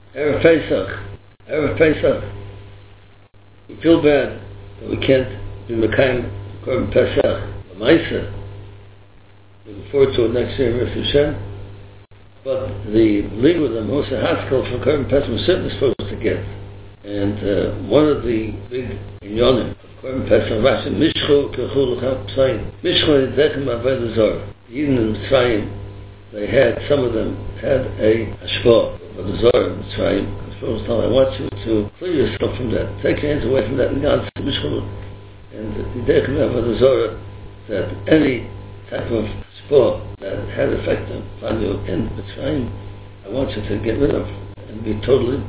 Erev Pesach, we feel bad that we can't be Mekayim Korban Pesach, L'maisa. Looking forward to it next year, Mr. Hashem. But the leader of the Moshe Haskell for Korban Pesach was certainly supposed to get. And one of the big inyonim of Korban Pesach, Rashi, Mishcho Kechul L'cham P'sayim. Mishcho Yedechem Avodah Zarah. Even in Mitzrayim, they had, some of them had a hashpah of the Zarah in Mitzrayim. Because I want you to clear yourself from that. Take your hands away from that. And Yedechem Avodah Zarah, that any type of hashpah that had effect on you in Mitzrayim, I want you to get rid of and be totally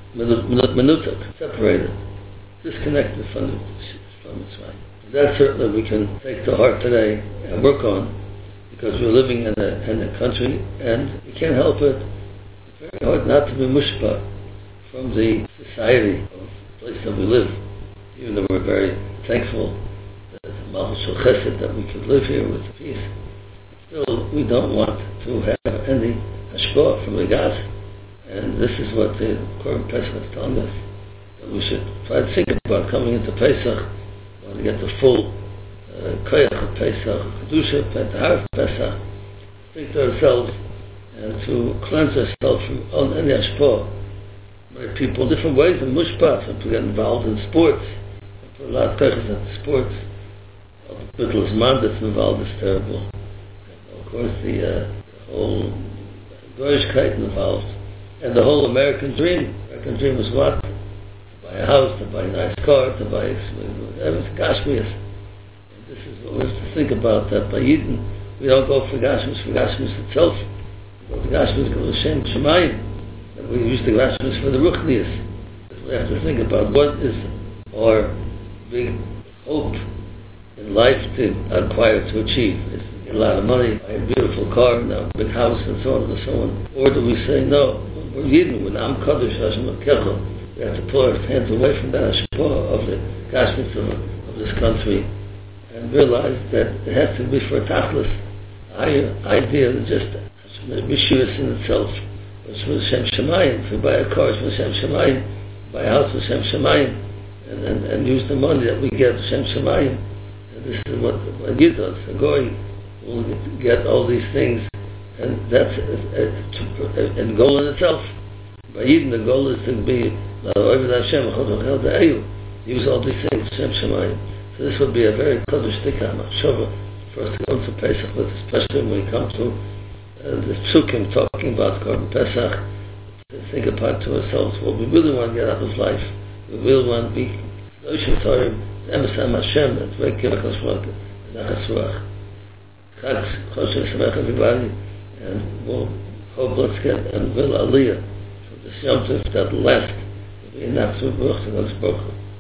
minutak, separated, disconnected from Mitzrayim. That certainly we can take to heart today and work on, because we're living in a country and we can't help it. It's very hard not to be mushpa from the society of the place that we live, even though we're very thankful that Malchus Shel Chesed that we could live here with peace. Still, we don't want to have any hashpah from the gas. And this is what the Korban Pesach is telling us, that we should try to think about coming into Pesach, want to get the full koyach of Pesach, kedusha, pentahar of Pesach, think to ourselves and to cleanse ourselves from any hashpah. Many people, different ways of mushpat, people get involved in sports, put a lot of koyach into sports. All the bittul zman that's involved is terrible. And of course, the whole goyishkeit involved. And the whole American dream. American dream was what? To buy a house, to buy a nice car, to buy everything, Gashmias. And this is what we have to think about, that by Yidden, we don't go for Gashmias itself. We go to Gashmias, go to Shem Shemayim. And we use the Gashmias for the Ruchnias. We have to think about what is our big hope in life to acquire, to achieve. It's to get a lot of money, buy a beautiful car, a big house, and so on and so on. Or do we say, no, we're Yidden, when Am Kodesh Hashem HaKechel, we have to pull our hands away from that hashpah of the Gashmias of this country and realize that it has to be for a tachlis, a higher idea than just Mishuyas in itself. It's for Shem Shemayim. If we buy a car, it's for Shem Shemayim. Buy a house for Shem Shemayim. And use the money that we get for Shem Shemayim. And this is what Yid does. A goy will get all these things. And that's a goal in itself. By Yidden, the goal is to be use all these things, Shem Shemayim. So this would be a very kodesh tikah machshava for us to go to Pesach with, especially when we come to the psukim talking about Korban Pesach, to think about to ourselves what we really want to get out of life. We really want to be Oshim Torah, Emes Hashem, that's very Kivach Hashmok, Nachas Ruach. Chag Choshen Shemech everybody. And we'll hope, let's get and will Aliyah for this Yom Tov that last. We'll be in Nachas Ruach to God's Baruch.